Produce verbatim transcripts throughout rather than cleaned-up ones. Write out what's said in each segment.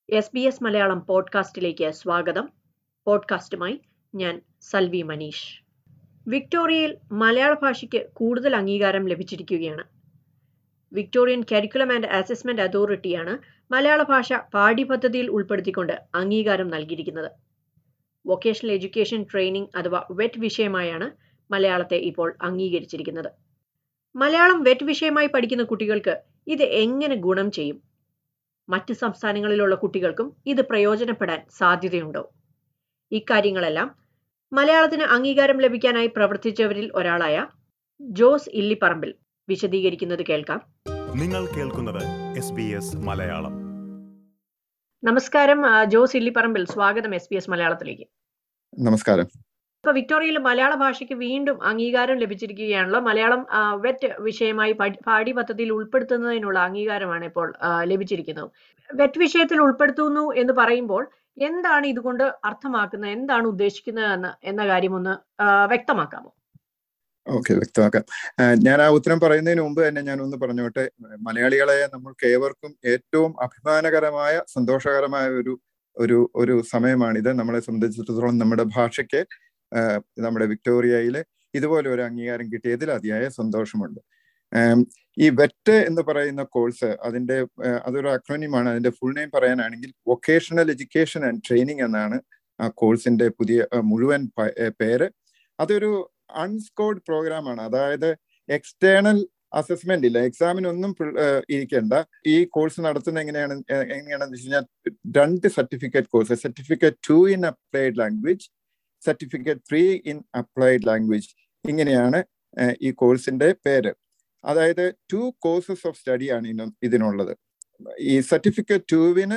S B S Malayalam പോഡ്കാസ്റ്റിലേക്ക് സ്വാഗതം. പോഡ്കാസ്റ്റുമായി ഞാൻ സൽവി മനീഷ്. വിക്ടോറിയയിൽ മലയാള ഭാഷയ്ക്ക് കൂടുതൽ അംഗീകാരം ലഭിച്ചിരിക്കുകയാണ്. വിക്ടോറിയൻ കരിക്കുലം ആൻഡ് അസസ്മെന്റ് അതോറിറ്റിയാണ് മലയാള ഭാഷ പാഠ്യപദ്ധതിയിൽ ഉൾപ്പെടുത്തിക്കൊണ്ട് അംഗീകാരം നൽകിയിരിക്കുന്നത്. വൊക്കേഷണൽ എഡ്യൂക്കേഷൻ ട്രെയിനിങ് അഥവാ വെറ്റ് വിഷയമായാണ് മലയാളത്തെ ഇപ്പോൾ അംഗീകരിച്ചിരിക്കുന്നത്. മലയാളം വെറ്റ് വിഷയമായി പഠിക്കുന്ന കുട്ടികൾക്ക് ഇത് എങ്ങനെ ഗുണം ചെയ്യും? മറ്റ് സംസ്ഥാനങ്ങളിലുള്ള കുട്ടികൾക്കും ഇത് പ്രയോജനപ്പെടാൻ സാധ്യതയുണ്ടോ? ഇക്കാര്യങ്ങളെല്ലാം മലയാളത്തിന് അംഗീകാരം ലഭിക്കാനായി പ്രവർത്തിച്ചവരിൽ ഒരാളായ ജോസ് ഇല്ലിപ്പറമ്പിൽ വിശദീകരിക്കുന്നത് കേൾക്കാം. നിങ്ങൾ കേൾക്കുന്നത് എസ് ബി എസ് മലയാളം. നമസ്കാരം ജോസ് ഇല്ലിപ്പറമ്പിൽ, സ്വാഗതം എസ് ബി എസ് മലയാളത്തിലേക്ക്. നമസ്കാരം. ഇപ്പൊ വിക്ടോറിയയിൽ മലയാള ഭാഷയ്ക്ക് വീണ്ടും അംഗീകാരം ലഭിച്ചിരിക്കുകയാണല്ലോ. മലയാളം വെറ്റ് വിഷയമായി പാഠ്യപദ്ധതിയിൽ ഉൾപ്പെടുത്തുന്നതിനുള്ള അംഗീകാരമാണ് ഇപ്പോൾ ലഭിച്ചിരിക്കുന്നത്. വെറ്റ് വിഷയത്തിൽ ഉൾപ്പെടുത്തുന്നു എന്ന് പറയുമ്പോൾ എന്താണ് ഇതുകൊണ്ട് അർത്ഥമാക്കുന്നത്, എന്താണ് ഉദ്ദേശിക്കുന്നത് എന്ന് എന്ന കാര്യം ഒന്ന് വ്യക്തമാക്കാമോ? ഓക്കെ, വ്യക്തമാക്കാം. ഞാൻ ആ ഉത്തരം പറയുന്നതിന് മുമ്പ് തന്നെ ഞാൻ ഒന്ന് പറഞ്ഞോട്ടെ. മലയാളികളെ നമ്മൾക്ക് ഏവർക്കും ഏറ്റവും അഭിമാനകരമായ സന്തോഷകരമായ ഒരു ഒരു ഒരു സമയമാണിത്. നമ്മളെ സംബന്ധിച്ചിടത്തോളം നമ്മുടെ ഭാഷയ്ക്ക് നമ്മുടെ വിക്ടോറിയയിൽ ഇതുപോലെ ഒരു അംഗീകാരം കിട്ടിയതിൽ അതിയായ സന്തോഷമുണ്ട്. ഈ വെറ്റ് എന്ന് പറയുന്ന കോഴ്സ്, അതിന്റെ അതൊരു അക്രോണിമാണ്. അതിന്റെ ഫുൾ നെയിം പറയാനാണെങ്കിൽ വൊക്കേഷണൽ എഡ്യൂക്കേഷൻ ആൻഡ് ട്രെയിനിങ് എന്നാണ് ആ കോഴ്സിന്റെ പുതിയ മുഴുവൻ പേര്. അതൊരു അൺസ്കോർഡ് പ്രോഗ്രാമാണ്. അതായത് എക്സ്റ്റേണൽ അസസ്മെന്റ് ഇല്ല, എക്സാമിനൊന്നും ഇരിക്കേണ്ട. ഈ കോഴ്സ് നടത്തുന്നത് എങ്ങനെയാണ് എങ്ങനെയാണെന്ന് വെച്ച് കഴിഞ്ഞാൽ രണ്ട് certificate course, certificate two in applied language, certificate three in applied language, ഇങ്ങനെയാണ് ഈ കോഴ്സിന്റെ പേര്. അതായത് ടു കോഴ്സസ് ഓഫ് സ്റ്റഡിയാണ് ഇതിനുള്ളത്. ഈ സർട്ടിഫിക്കറ്റ് ടുവിന്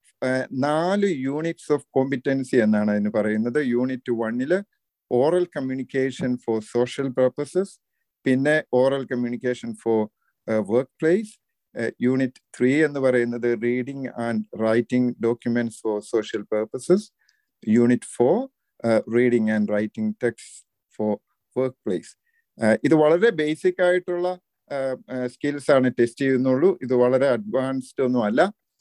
നാല് യൂണിറ്റ്സ് ഓഫ് കോമ്പിറ്റൻസി എന്നാണ് അതിന് പറയുന്നത്. യൂണിറ്റ് വണ്ണില് oral communication for social purposes, പിന്നെ oral communication for workplace. Unit three എന്ന് പറയുന്നത് reading and writing documents for social purposes. Unit four reading and writing text for workplace. ഇത് വളരെ basic ആയിട്ടുള്ള സ്കിൽസ് ആണ് test ചെയ്യുന്നുള്ളൂ. ഇത് വളരെ അഡ്വാൻസ്ഡ് ഒന്നും അല്ല.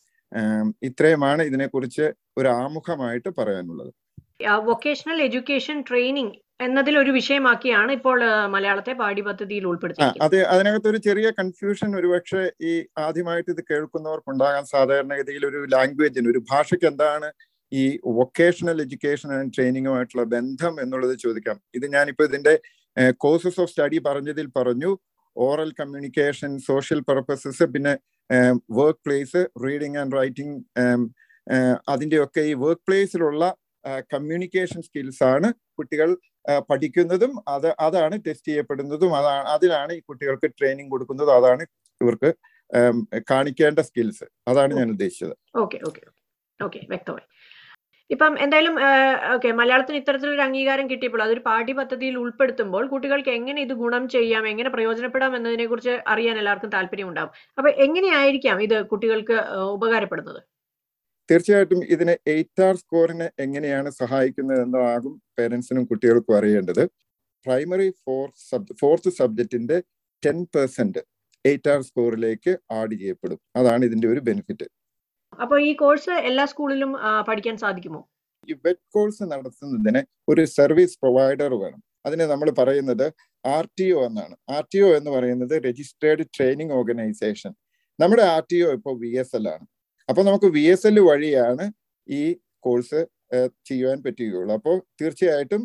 ഇത്രയുമാണ് ഇതിനെക്കുറിച്ച് ഒരു ആമുഖമായിട്ട് പറയാനുള്ളത്. വൊക്കേഷണൽ എഡ്യൂക്കേഷൻ ട്രെയിനിങ് എന്നതിൽ ഒരു വിഷയമാക്കിയാണ് ഇപ്പോൾ മലയാളത്തെ പാഠ്യപദ്ധതിയിൽ ഉൾപ്പെടുത്തിയത്. അതെ, അതിനകത്തൊരു ചെറിയ കൺഫ്യൂഷൻ ഒരുപക്ഷെ ഈ ആദ്യമായിട്ട് ഇത് കേൾക്കുന്നവർക്കുണ്ടാകാൻ. സാധാരണഗതിയിൽ ഒരു ലാംഗ്വേജിന്, ഒരു ഭാഷയ്ക്ക് എന്താണ് ഈ വൊക്കേഷണൽ എഡ്യൂക്കേഷൻ ആൻഡ് ട്രെയിനിങ്ങുമായിട്ടുള്ള ബന്ധം എന്നുള്ളത് ചോദിക്കാം. ഇത് ഞാനിപ്പോ ഇതിന്റെ കോഴ്സസ് ഓഫ് സ്റ്റഡി പറഞ്ഞതിൽ പറഞ്ഞു. ഓറൽ കമ്മ്യൂണിക്കേഷൻ, സോഷ്യൽ പർപ്പസസ്, പിന്നെ workplace, reading and writing, അതിൻ്റെയൊക്കെ ഈ വർക്ക് പ്ലേസിലുള്ള കമ്മ്യൂണിക്കേഷൻ സ്കിൽസ് ആണ് കുട്ടികൾ പഠിക്കുന്നതും അത് അതാണ് ടെസ്റ്റ് ചെയ്യപ്പെടുന്നതും. അതാണ് അതിലാണ് ഈ കുട്ടികൾക്ക് ട്രെയിനിങ് കൊടുക്കുന്നതും. അതാണ് ഇവർക്ക് കാണിക്കേണ്ട സ്കിൽസ്. അതാണ് ഞാൻ ഉദ്ദേശിച്ചത്. ഓക്കെ ഓക്കെ ഓക്കെ വ്യക്തമായി. ഇപ്പം എന്തായാലും ഓക്കെ, മലയാളത്തിന് ഇത്തരത്തിലൊരു അംഗീകാരം കിട്ടിയപ്പോൾ അതൊരു പാഠ്യപദ്ധതിയിൽ ഉൾപ്പെടുത്തുമ്പോൾ കുട്ടികൾക്ക് എങ്ങനെ ഇത് ഗുണം ചെയ്യാം, എങ്ങനെ പ്രയോജനപ്പെടാം എന്നതിനെ കുറിച്ച് അറിയാൻ എല്ലാവർക്കും താല്പര്യം ഉണ്ടാവും. അപ്പൊ എങ്ങനെയായിരിക്കാം ഇത് കുട്ടികൾക്ക് ഉപകാരപ്പെടുന്നത്? തീർച്ചയായിട്ടും ഇതിന് എയ്റ്റ് ആർ സ്കോറിന് എങ്ങനെയാണ് സഹായിക്കുന്നത് എന്നതാകും പേരൻസിനും കുട്ടികൾക്കും അറിയേണ്ടത്. പ്രൈമറി ഫോർ സബ് ഫോർത്ത് സബ്ജക്റ്റിന്റെ ടെൻ പെർസെന്റ് എയ്റ്റ് ആർ സ്കോറിലേക്ക് ആഡ് ചെയ്യപ്പെടും. അതാണ് ഇതിന്റെ ഒരു ബെനിഫിറ്റ്. അപ്പൊ ഈ കോഴ്സ് എല്ലാ സ്കൂളിലും പഠിക്കാൻ സാധിക്കുമോ? ഈ വെറ്റ് കോഴ്സ് നടത്തുന്നതിന് ഒരു സർവീസ് പ്രൊവൈഡർ വേണം. അതിന് നമ്മൾ പറയുന്നത് ആർ ടി ഒ എന്നാണ്. ആർ ടി ഒ എന്ന് പറയുന്നത് രജിസ്ട്രേർഡ് ട്രെയിനിങ് ഓർഗനൈസേഷൻ. നമ്മുടെ ആർ ടി ഒ ഇപ്പോൾ വി എസ് എൽ ആണ്. അപ്പൊ നമുക്ക് വി എസ് എൽ വഴിയാണ് ഈ കോഴ്സ് ചെയ്യാൻ പറ്റുകയുള്ളൂ. അപ്പോൾ തീർച്ചയായിട്ടും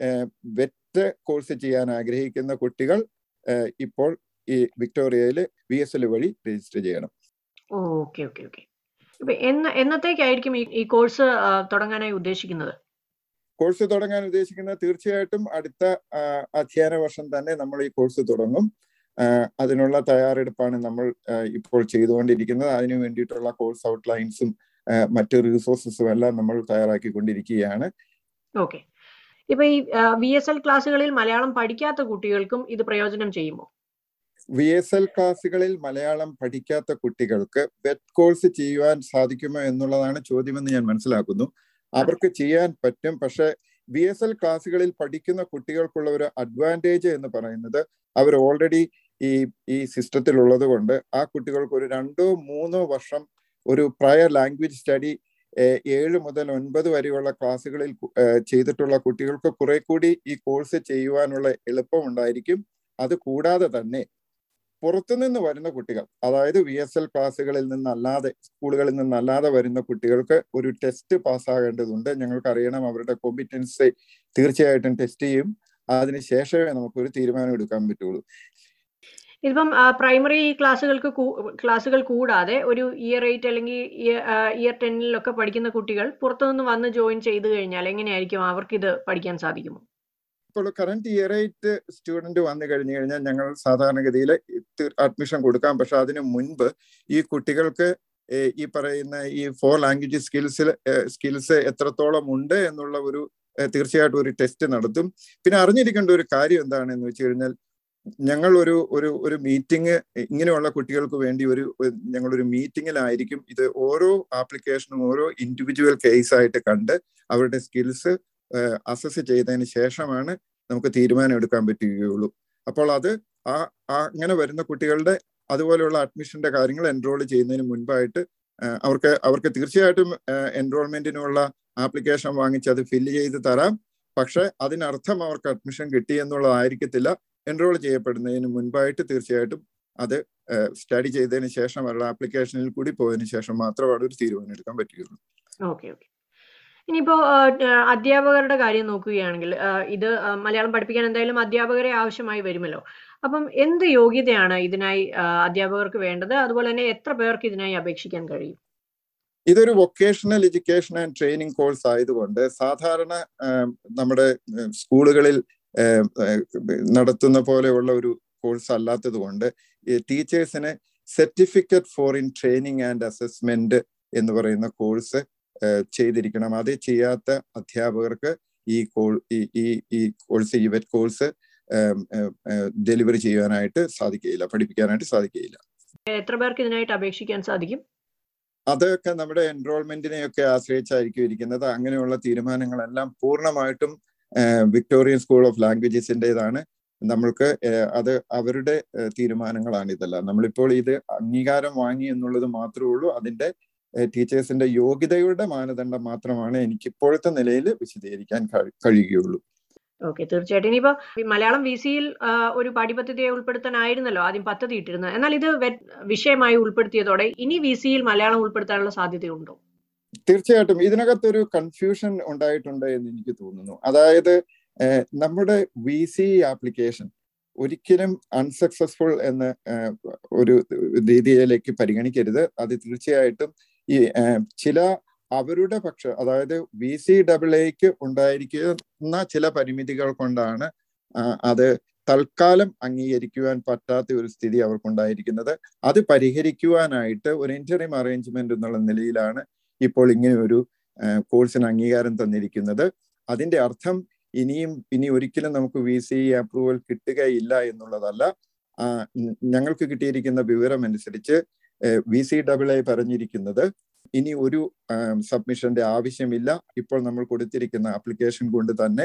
വെറ്റ് കോഴ്സ് ചെയ്യാൻ ആഗ്രഹിക്കുന്ന കുട്ടികൾ ഇപ്പോൾ ഈ വിക്ടോറിയയിൽ വി എസ് എൽ വഴി രജിസ്റ്റർ ചെയ്യണം. ഓക്കെ ഓക്കെ ഓക്കെ എന്നത്തേക്കായിരിക്കും ഈ കോഴ്സ് തുടങ്ങാനായി ഉദ്ദേശിക്കുന്നത്? കോഴ്സ് തുടങ്ങാൻ ഉദ്ദേശിക്കുന്നത് തീർച്ചയായിട്ടും അടുത്ത അധ്യയന വർഷം തന്നെ നമ്മൾ ഈ കോഴ്സ് തുടങ്ങും. അതിനുള്ള തയ്യാറെടുപ്പാണ് നമ്മൾ ഇപ്പോൾ ചെയ്തുകൊണ്ടിരിക്കുന്നത്. അതിനു വേണ്ടിയിട്ടുള്ള കോഴ്സ് ഔട്ട്ലൈൻസും മറ്റ് റിസോഴ്സസും എല്ലാം നമ്മൾ തയ്യാറാക്കിക്കൊണ്ടിരിക്കുകയാണ്. ഓക്കെ. ഇപ്പൊ ഈ വി എസ് എൽ ക്ലാസ്സുകളിൽ മലയാളം പഠിക്കാത്ത കുട്ടികൾക്കും ഇത് പ്രയോജനം ചെയ്യുമോ? വി എസ് എൽ ക്ലാസ്സുകളിൽ മലയാളം പഠിക്കാത്ത കുട്ടികൾക്ക് വെറ്റ് കോഴ്സ് ചെയ്യുവാൻ സാധിക്കുമോ എന്നുള്ളതാണ് ചോദ്യമെന്ന് ഞാൻ മനസ്സിലാക്കുന്നു. അവർക്ക് ചെയ്യാൻ പറ്റും. പക്ഷെ വി എസ് എൽ ക്ലാസ്സുകളിൽ പഠിക്കുന്ന കുട്ടികൾക്കുള്ള ഒരു അഡ്വാൻറ്റേജ് എന്ന് പറയുന്നത് അവർ ഓൾറെഡി ഈ ഈ സിസ്റ്റത്തിൽ ഉള്ളത് കൊണ്ട് ആ കുട്ടികൾക്ക് ഒരു രണ്ടോ മൂന്നോ വർഷം ഒരു പ്രയർ ലാംഗ്വേജ് സ്റ്റഡി ഏഴ് മുതൽ ഒൻപത് വരെയുള്ള ക്ലാസ്സുകളിൽ ചെയ്തിട്ടുള്ള കുട്ടികൾക്ക് കുറെ കൂടി ഈ കോഴ്സ് ചെയ്യുവാനുള്ള എളുപ്പം ഉണ്ടായിരിക്കും. അത് കൂടാതെ തന്നെ പുറത്തുനിന്ന് വരുന്ന കുട്ടികൾ, അതായത് വി എസ് എൽ ക്ലാസ്സുകളിൽ നിന്നല്ലാതെ, സ്കൂളുകളിൽ നിന്നല്ലാതെ വരുന്ന കുട്ടികൾക്ക് ഒരു ടെസ്റ്റ് പാസ്സാകേണ്ടതുണ്ട്. ഞങ്ങൾക്കറിയണം അവരുടെ കോമ്പിറ്റൻസി തീർച്ചയായിട്ടും ടെസ്റ്റ് ചെയ്യും. അതിനുശേഷമേ നമുക്കൊരു തീരുമാനം എടുക്കാൻ പറ്റുള്ളൂ. ഇതിപ്പം പ്രൈമറി ക്ലാസ്സുകൾക്ക് ക്ലാസ്സുകൾ കൂടാതെ ഒരു ഇയർ എയ്റ്റ് അല്ലെങ്കിൽ ഇയർ ടെന്നിലൊക്കെ പഠിക്കുന്ന കുട്ടികൾ പുറത്തുനിന്ന് വന്ന് ജോയിൻ ചെയ്ത് കഴിഞ്ഞാൽ എങ്ങനെയായിരിക്കും അവർക്ക് ഇത് പഠിക്കാൻ സാധിക്കുമോ? ഇപ്പോൾ കറന്റ് ഇയർ എയ്റ്റ് സ്റ്റുഡന്റ് വന്നു കഴിഞ്ഞു കഴിഞ്ഞാൽ ഞങ്ങൾ സാധാരണഗതിയിൽ അഡ്മിഷൻ കൊടുക്കാം. പക്ഷെ അതിനു മുൻപ് ഈ കുട്ടികൾക്ക് ഈ പറയുന്ന ഈ ഫോർ ലാംഗ്വേജ് സ്കിൽസിൽ സ്കിൽസ് എത്രത്തോളം ഉണ്ട് എന്നുള്ള ഒരു തീർച്ചയായിട്ടും ഒരു ടെസ്റ്റ് നടത്തും. പിന്നെ അറിഞ്ഞിരിക്കേണ്ട ഒരു കാര്യം എന്താണെന്ന് വെച്ച് കഴിഞ്ഞാൽ, ഞങ്ങൾ ഒരു ഒരു ഒരു മീറ്റിംഗ് ഇങ്ങനെയുള്ള കുട്ടികൾക്ക് വേണ്ടി ഒരു ഞങ്ങളൊരു മീറ്റിങ്ങിലായിരിക്കും ഇത് ഓരോ ആപ്ലിക്കേഷനും ഓരോ ഇൻഡിവിജ്വൽ കേസ് ആയിട്ട് കണ്ട് അവരുടെ സ്കിൽസ് അസസ് ചെയ്തതിന് ശേഷമാണ് നമുക്ക് തീരുമാനം എടുക്കാൻ പറ്റുകയുള്ളൂ. അപ്പോൾ അത് ആ അങ്ങനെ വരുന്ന കുട്ടികളുടെ അതുപോലെയുള്ള അഡ്മിഷന്റെ കാര്യങ്ങൾ എൻറോൾ ചെയ്യുന്നതിന് മുൻപായിട്ട് അവർക്ക് അവർക്ക് തീർച്ചയായിട്ടും എൻറോൾമെന്റിനുള്ള ആപ്ലിക്കേഷൻ വാങ്ങിച്ച് അത് ഫില്ല് ചെയ്ത് തരാം. പക്ഷെ അതിനർത്ഥം അവർക്ക് അഡ്മിഷൻ കിട്ടി എന്നുള്ളതായിരിക്കത്തില്ല. എൻറോൾ ചെയ്യപ്പെടുന്നതിന് മുൻപായിട്ട് തീർച്ചയായിട്ടും അത് സ്റ്റഡി ചെയ്തതിന് ശേഷം അവരുടെ ആപ്ലിക്കേഷനിൽ കൂടി പോയതിനു ശേഷം മാത്രമാണ് ഒരു തീരുമാനം എടുക്കാൻ പറ്റുകയുള്ളൂ. ഓക്കെ ഓക്കെ ഇനിയിപ്പോ അധ്യാപകരുടെ കാര്യം നോക്കുകയാണെങ്കിൽ, ഇത് മലയാളം പഠിപ്പിക്കാൻ എന്തായാലും അധ്യാപകരെ ആവശ്യമായി വരുമല്ലോ. അപ്പം എന്ത് യോഗ്യതയാണ് ഇതിനായി അധ്യാപകർക്ക് വേണ്ടത്? അതുപോലെ തന്നെ എത്ര പേർക്ക് ഇതിനായി അപേക്ഷിക്കാൻ കഴിയും? ഇതൊരു vocational education and training course ആയതുകൊണ്ട് സാധാരണ നമ്മുടെ സ്കൂളുകളിൽ നടത്തുന്ന പോലെയുള്ള ഒരു കോഴ്സ് അല്ലാത്തത് കൊണ്ട് ടീച്ചേഴ്സിന് certificate four in training and assessment എന്ന് പറയുന്ന കോഴ്സ് ചെയ്തിരിക്കണം. അത് ചെയ്യാത്ത അധ്യാപകർക്ക് ഈ ഈ ഈ കോഴ്സ് ഈ വെറ്റ് കോഴ്സ് ഡെലിവറി ചെയ്യാനായിട്ട് സാധിക്കുകയില്ല, പഠിപ്പിക്കാനായിട്ട് സാധിക്കുകയില്ല. എത്ര പേർക്ക് ഇതിനായിട്ട് അപേക്ഷിക്കാൻ സാധിക്കും? അതൊക്കെ നമ്മുടെ എൻറോൾമെന്റിനെയൊക്കെ ആശ്രയിച്ചായിരിക്കും ഇരിക്കുന്നത്. അങ്ങനെയുള്ള തീരുമാനങ്ങളെല്ലാം പൂർണ്ണമായിട്ടും വിക്ടോറിയൻ സ്കൂൾ ഓഫ് ലാംഗ്വേജസിൻ്റെതാണ്. നമ്മൾക്ക് അത് അവരുടെ തീരുമാനങ്ങളാണ് ഇതെല്ലാം. നമ്മളിപ്പോൾ ഇത് അംഗീകാരം വാങ്ങി എന്നുള്ളത് മാത്രമേ ഉള്ളൂ. അതിന്റെ ടീച്ചേഴ്സിന്റെ യോഗ്യതയുടെ മാനദണ്ഡം മാത്രമാണ് എനിക്ക് ഇപ്പോഴത്തെ നിലയിൽ വിശദീകരിക്കാൻ കഴിയുകയുള്ളൂ. ഓക്കെ, തീർച്ചയായിട്ടും. ഇനിയിപ്പോ മലയാളം വി സിയിൽ ഒരു പാഠ്യപദ്ധതിയെ ഉൾപ്പെടുത്താനായിരുന്നല്ലോ ആദ്യം പദ്ധതി ഇട്ടിരുന്നത്. എന്നാൽ ഇത് വിഷയമായി ഉൾപ്പെടുത്തിയതോടെ ഇനി വി സിയിൽ മലയാളം ഉൾപ്പെടുത്താനുള്ള സാധ്യതയുണ്ടോ? തീർച്ചയായിട്ടും ഇതിനകത്തൊരു കൺഫ്യൂഷൻ ഉണ്ടായിട്ടുണ്ട് എന്ന് എനിക്ക് തോന്നുന്നു. അതായത് നമ്മുടെ വി സി ആപ്ലിക്കേഷൻ ഒരിക്കലും അൺസക്സസ്ഫുൾ എന്ന ഒരു രീതിയിലേക്ക് പരിഗണിക്കരുത്. അത് തീർച്ചയായിട്ടും ഈ ചില അവരുടെ പക്ഷ അതായത് വി സി ഡബിൾ എക്ക് ഉണ്ടായിരിക്കുന്ന ചില പരിമിതികൾ കൊണ്ടാണ് അത് തൽക്കാലം അംഗീകരിക്കുവാൻ പറ്റാത്ത ഒരു സ്ഥിതി അവർക്കുണ്ടായിരിക്കുന്നത്. അത് പരിഹരിക്കുവാനായിട്ട് ഒരു ഇന്ററിം അറേഞ്ച്മെന്റ് എന്നുള്ള നിലയിലാണ് ഇപ്പോൾ ഇങ്ങനെ ഒരു കോഴ്സിന് അംഗീകാരം തന്നിരിക്കുന്നത്. അതിന്റെ അർത്ഥം ഇനിയും ഇനി ഒരിക്കലും നമുക്ക് വി സി അപ്രൂവൽ കിട്ടുകയില്ല എന്നുള്ളതല്ല. ഞങ്ങൾക്ക് കിട്ടിയിരിക്കുന്ന വിവരം അനുസരിച്ച് വി സി ഡബിൾ എ പറഞ്ഞിരിക്കുന്നത് ഇനി ഒരു സബ്മിഷന്റെ ആവശ്യമില്ല. ഇപ്പോൾ നമ്മൾ കൊടുത്തിരിക്കുന്ന ആപ്ലിക്കേഷൻ കൊണ്ട് തന്നെ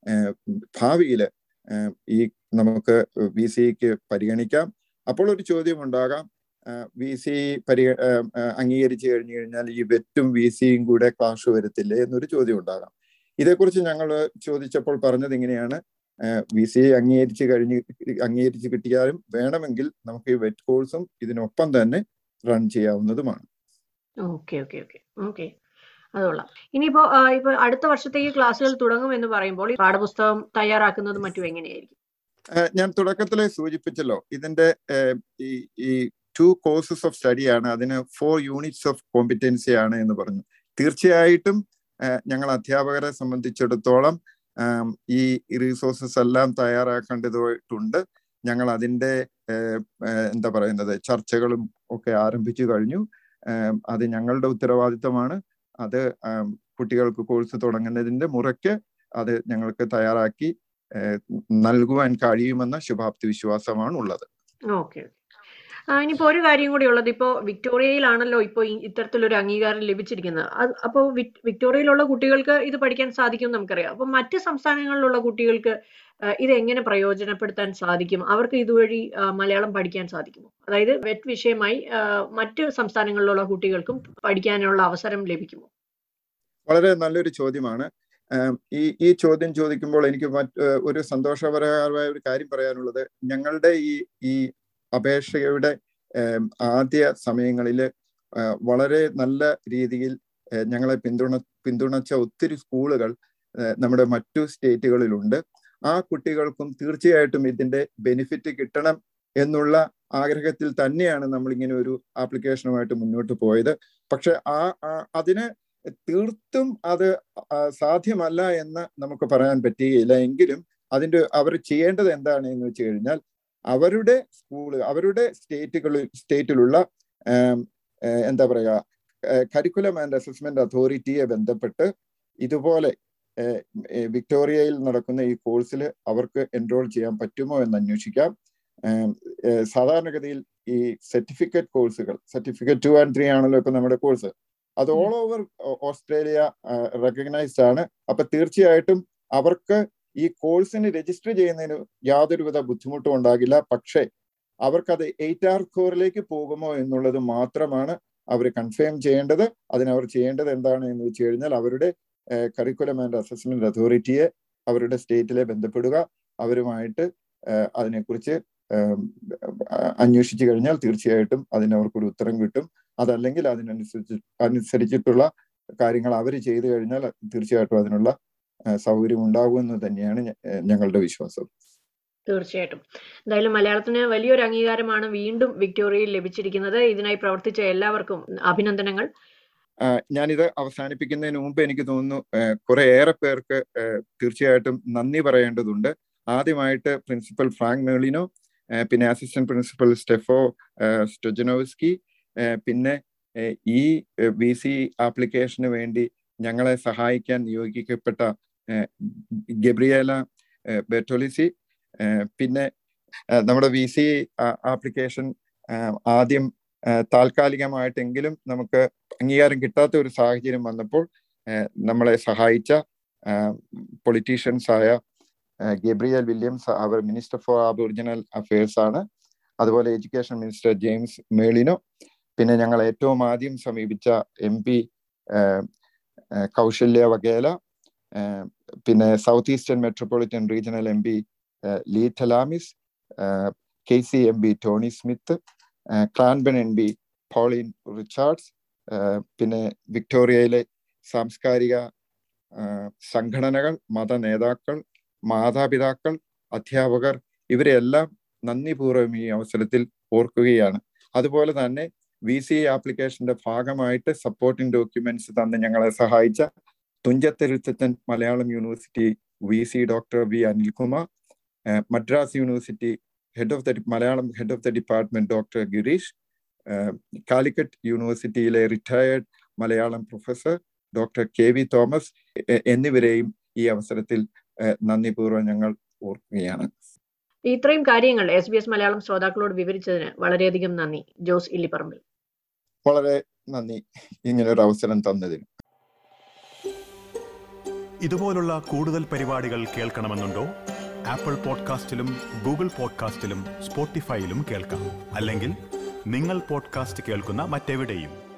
ഭാവിയിൽ ഈ നമുക്ക് വി സിക്ക് പരിഗണിക്കാം. അപ്പോൾ ഒരു ചോദ്യം ഉണ്ടാകാം, വി സി പരി അംഗീകരിച്ചു കഴിഞ്ഞു കഴിഞ്ഞാൽ ഈ വെറ്റും വി സിയും കൂടെ ക്ലാഷ് വരത്തില്ലേ എന്നൊരു ചോദ്യം ഉണ്ടാകാം. ഇതേക്കുറിച്ച് ഞങ്ങൾ ചോദിച്ചപ്പോൾ പറഞ്ഞത് ഇങ്ങനെയാണ്, വി സി അംഗീകരിച്ച് കഴിഞ്ഞ് അംഗീകരിച്ച് കിട്ടിയാലും വേണമെങ്കിൽ നമുക്ക് ഈ വെറ്റ് കോഴ്സും ഇതിനൊപ്പം തന്നെ റൺ ചെയ്യാവുന്നതുമാണ്. ഓക്കെ ഓക്കെ ഓക്കെ ഓക്കെ അതുകൊള്ളാം. ഇനിയിപ്പോ ഇപ്പൊ അടുത്ത വർഷത്തേക്ക് ക്ലാസ്സുകൾ തുടങ്ങും എന്ന് പറയുമ്പോൾ പാഠപുസ്തകം തയ്യാറാക്കുന്നതും മറ്റും എങ്ങനെയായിരിക്കും? ഞാൻ തുടക്കത്തിലെ സൂചിപ്പിച്ചല്ലോ, ഇതിന്റെ ഈ ഈ ടു കോഴ്സസ് ഓഫ് സ്റ്റഡിയാണ്, അതിന് ഫോർ യൂണിറ്റ്സ് ഓഫ് കോമ്പിറ്റൻസി ആണ് എന്ന് പറഞ്ഞു. തീർച്ചയായിട്ടും ഞങ്ങൾ അധ്യാപകരെ സംബന്ധിച്ചിടത്തോളം ഈ റിസോഴ്സസ് എല്ലാം തയ്യാറാക്കേണ്ടതായിട്ടുണ്ട്. ഞങ്ങൾ അതിൻ്റെ എന്താ പറയുന്നത് ചർച്ചകളും ഒക്കെ ആരംഭിച്ചു കഴിഞ്ഞു. അത് ഞങ്ങളുടെ ഉത്തരവാദിത്തമാണ്. അത് കുട്ടികൾക്ക് കോഴ്സ് തുടങ്ങുന്നതിന്റെ മുറയ്ക്ക് അത് ഞങ്ങൾക്ക് തയ്യാറാക്കി നൽകുവാൻ കഴിയുമെന്ന ശുഭാപ്തി വിശ്വാസമാണ് ഉള്ളത്. ഓക്കെ. ഇനിയിപ്പോ ഒരു കാര്യം കൂടി ഉള്ളത്, ഇപ്പോ വിക്ടോറിയയിലാണല്ലോ ഇപ്പോ ഇത്തരത്തിലൊരു അംഗീകാരം ലഭിച്ചിരിക്കുന്നത്. അപ്പോ വിക്ടോറിയയിലുള്ള കുട്ടികൾക്ക് ഇത് പഠിക്കാൻ സാധിക്കും നമുക്കറിയാം. അപ്പൊ മറ്റ് സംസ്ഥാനങ്ങളിലുള്ള കുട്ടികൾക്ക് ഇത് എങ്ങനെ പ്രയോജനപ്പെടുത്താൻ സാധിക്കും? അവർക്ക് ഇതുവഴി മലയാളം പഠിക്കാൻ സാധിക്കുമോ? അതായത് വെറ്റ് വിഷയമായി മറ്റ് സംസ്ഥാനങ്ങളിലുള്ള കുട്ടികൾക്കും പഠിക്കാനുള്ള അവസരം ലഭിക്കുമോ? വളരെ നല്ലൊരു ചോദ്യമാണ്. ഈ ഈ ചോദ്യം ചോദിക്കുമ്പോൾ എനിക്ക് മറ്റ് ഒരു സന്തോഷകരമായ ഒരു കാര്യം പറയാനുള്ളത്, ഞങ്ങളുടെ ഈ ഈ അപേക്ഷയുടെ ആദ്യ സമയങ്ങളിൽ വളരെ നല്ല രീതിയിൽ ഞങ്ങളെ പിന്തുണ പിന്തുണച്ച ഒത്തിരി സ്കൂളുകൾ നമ്മുടെ മറ്റു സ്റ്റേറ്റുകളിലുണ്ട്. ആ കുട്ടികൾക്കും തീർച്ചയായിട്ടും ഇതിന്റെ ബെനിഫിറ്റ് കിട്ടണം എന്നുള്ള ആഗ്രഹത്തിൽ തന്നെയാണ് നമ്മൾ ഇങ്ങനെ ഒരു ആപ്ലിക്കേഷനുമായിട്ട് മുന്നോട്ട് പോയത്. പക്ഷെ ആ അതിന് തീർത്തും അത് സാധ്യമല്ല എന്ന് നമുക്ക് പറയാൻ പറ്റുകയില്ല. എങ്കിലും അതിൻ്റെ അവർ ചെയ്യേണ്ടത് എന്താണ് എന്ന് വെച്ച് കഴിഞ്ഞാൽ, അവരുടെ സ്കൂള് അവരുടെ സ്റ്റേറ്റുകളിൽ സ്റ്റേറ്റിലുള്ള എന്താ പറയുക കരിക്കുലം ആൻഡ് അസസ്മെന്റ് അതോറിറ്റിയെ ബന്ധപ്പെട്ട് ഇതുപോലെ വിക്ടോറിയയിൽ നടക്കുന്ന ഈ കോഴ്സിൽ അവർക്ക് എൻറോൾ ചെയ്യാൻ പറ്റുമോ എന്ന് അന്വേഷിക്കാം. സാധാരണഗതിയിൽ ഈ സർട്ടിഫിക്കറ്റ് കോഴ്സുകൾ, സർട്ടിഫിക്കറ്റ് ടു ആൻഡ് ത്രീ ആണല്ലോ ഇപ്പൊ നമ്മുടെ കോഴ്സ്, അത് ഓൾ ഓവർ ഓസ്ട്രേലിയ റെക്കഗ്നൈസ്ഡ് ആണ്. അപ്പൊ തീർച്ചയായിട്ടും അവർക്ക് ഈ കോഴ്സിന് രജിസ്റ്റർ ചെയ്യുന്നതിന് യാതൊരുവിധ ബുദ്ധിമുട്ടും ഉണ്ടാകില്ല. പക്ഷേ അവർക്കത് എയ്റ്റ് ആർ കോറിലേക്ക് പോകുമോ എന്നുള്ളത് മാത്രമാണ് അവർ കൺഫേം ചെയ്യേണ്ടത്. അതിനവർ ചെയ്യേണ്ടത് എന്താണ് എന്ന് വെച്ച് കഴിഞ്ഞാൽ, അവരുടെ കരിക്കുലം ആൻഡ് അസസ്മെന്റ് അതോറിറ്റിയെ അവരുടെ സ്റ്റേറ്റിലെ ബന്ധപ്പെടുക, അവരുമായിട്ട് അതിനെക്കുറിച്ച് അന്വേഷിച്ചു കഴിഞ്ഞാൽ തീർച്ചയായിട്ടും അതിനവർക്കൊരു ഉത്തരം കിട്ടും. അതല്ലെങ്കിൽ അതിനനുസരിച്ച് അനുസരിച്ചിട്ടുള്ള കാര്യങ്ങൾ അവർ ചെയ്തു കഴിഞ്ഞാൽ തീർച്ചയായിട്ടും അതിനുള്ള സൗകര്യം ഉണ്ടാകുമെന്ന് തന്നെയാണ് ഞങ്ങളുടെ വിശ്വാസം. തീർച്ചയായിട്ടും. എന്തായാലും മലയാളത്തിന് വലിയൊരു അംഗീകാരമാണ് വീണ്ടും വിക്ടോറിയയിൽ ലഭിച്ചിരിക്കുന്നത്. ഇതിനായി പ്രവർത്തിച്ച എല്ലാവർക്കും അഭിനന്ദനങ്ങൾ. ഞാനിത് അവസാനിപ്പിക്കുന്നതിന് മുമ്പ് എനിക്ക് തോന്നുന്നു കുറെ ഏറെ പേർക്ക് തീർച്ചയായിട്ടും നന്ദി പറയേണ്ടതുണ്ട്. ആദ്യമായിട്ട് പ്രിൻസിപ്പൽ ഫ്രാങ്ക് മേളിനോ, പിന്നെ അസിസ്റ്റന്റ് പ്രിൻസിപ്പൽ സ്റ്റെഫോ സ്റ്റൊജനോവ്സ്കി, പിന്നെ ഈ വി സി ആപ്ലിക്കേഷന് വേണ്ടി ഞങ്ങളെ സഹായിക്കാൻ നിയോഗിക്കപ്പെട്ട ഗബ്രിയേല ബെർട്ടോലിസി, പിന്നെ നമ്മുടെ വി സി ആപ്ലിക്കേഷൻ ആദ്യം താൽക്കാലികമായിട്ടെങ്കിലും നമുക്ക് അംഗീകാരം കിട്ടാത്ത ഒരു സാഹചര്യം വന്നപ്പോൾ നമ്മളെ സഹായിച്ച പൊളിറ്റീഷ്യൻസ് ആയ ഗബ്രിയേൽ വില്യംസ്, അവർ മിനിസ്റ്റർ ഫോർ അബോറിജിനൽ അഫയേഴ്സ് ആണ്. അതുപോലെ എഡ്യൂക്കേഷൻ മിനിസ്റ്റർ ജെയിംസ് മേളിനോ, പിന്നെ ഞങ്ങൾ ഏറ്റവും ആദ്യം സമീപിച്ച എം പി കൗശല്യ വഗേല, പിന്നെ south eastern metropolitan regional M P Lee Tarlamis, K C M P Tony Smith, Cranbourne M P Pauline Richards, പിന്നെ വിക്ടോറിയയിലെ സാംസ്കാരിക സംഘടനകൾ, മത നേതാക്കൾ, മാതാപിതാക്കൾ, അധ്യാപകർ, ഇവരെല്ലാം നന്ദിപൂർവ്വം ഈ അവസരത്തിൽ ഓർക്കുകയാണ്. അതുപോലെ തന്നെ വി സി ആപ്ലിക്കേഷന്റെ ഭാഗമായിട്ട് സപ്പോർട്ടിംഗ് ഡോക്യുമെന്റ്സ് തന്ന് ഞങ്ങളെ സഹായിച്ച Thunchath Ezhuthachan Malayalam university V C doctor V Anilkumar, Madras university head of the Malayalam head of the department doctor Girish, Calicut യൂണിവേഴ്സിറ്റിയിലെ retired Malayalam professor doctor K V Thomas എന്നിവരെയും ഈ അവസരത്തിൽ നന്ദിപൂർവ്വം ഞങ്ങൾ ഓർക്കുകയാണ്. ഇത്രയും കാര്യങ്ങൾ എസ് ബി എസ് മലയാളം ശ്രോതാക്കളോട് വിവരിച്ചതിന് വളരെയധികം നന്ദി ജോസ് ഇല്ലിപ്പറമ്പിൽ. വളരെ നന്ദി ഇങ്ങനൊരു അവസരം തന്നതിന്. ഇതുപോലുള്ള കൂടുതൽ പരിപാടികൾ കേൾക്കണമെന്നുണ്ടോ? ആപ്പിൾ പോഡ്കാസ്റ്റിലും ഗൂഗിൾ പോഡ്കാസ്റ്റിലും സ്പോട്ടിഫൈയിലും കേൾക്കാം. അല്ലെങ്കിൽ നിങ്ങൾ പോഡ്കാസ്റ്റ് കേൾക്കുന്ന മറ്റെവിടെയും.